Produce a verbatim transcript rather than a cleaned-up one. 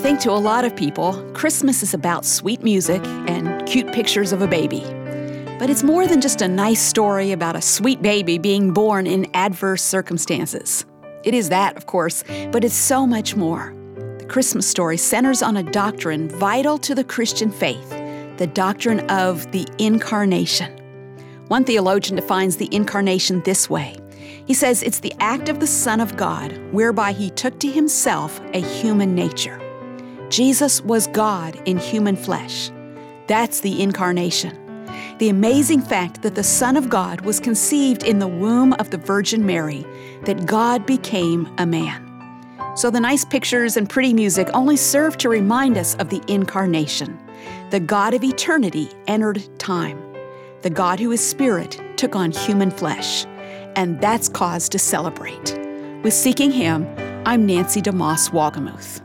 think to a lot of people, Christmas is about sweet music and cute pictures of a baby. But it's more than just a nice story about a sweet baby being born in adverse circumstances. It is that, of course, but it's so much more. The Christmas story centers on a doctrine vital to the Christian faith, the doctrine of the Incarnation. One theologian defines the Incarnation this way. He says it's the act of the Son of God whereby He took to Himself a human nature. Jesus was God in human flesh. That's the Incarnation. The amazing fact that the Son of God was conceived in the womb of the Virgin Mary, that God became a man. So the nice pictures and pretty music only serve to remind us of the Incarnation. The God of eternity entered time. The God who is Spirit took on human flesh. And that's cause to celebrate. With Seeking Him, I'm Nancy DeMoss Wolgemuth.